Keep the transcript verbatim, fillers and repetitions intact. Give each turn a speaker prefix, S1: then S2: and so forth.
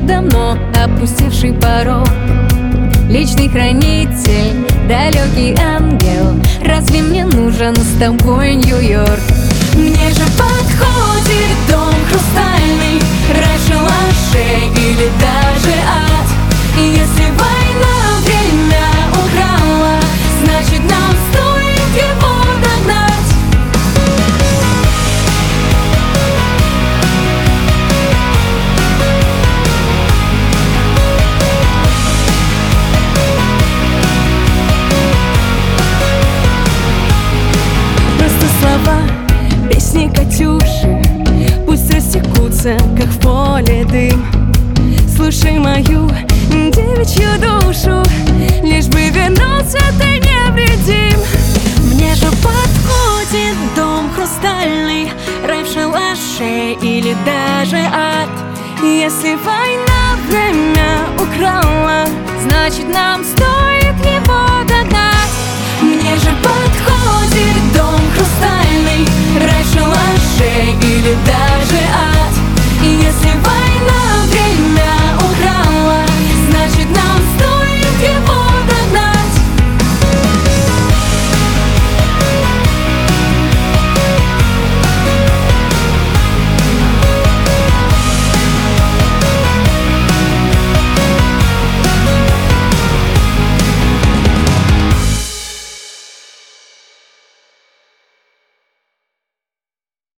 S1: давно опустевший порог. Личный хранитель, далекий ангел, разве мне нужен с тобой Нью-Йорк? Мне же подходит дом хрустальный, рай в шалаше или даже ад. И если война время украла, значит нам стоит его догнать. Просто слова, песни Катюши, пусть растекутся, как в поле дым. Слушай мою девичью душу, лишь бы вернуться ты невредим. Мне же подходит дом хрустальный, рай в шалаше или даже ад. Если война время украла, значит нам стоит его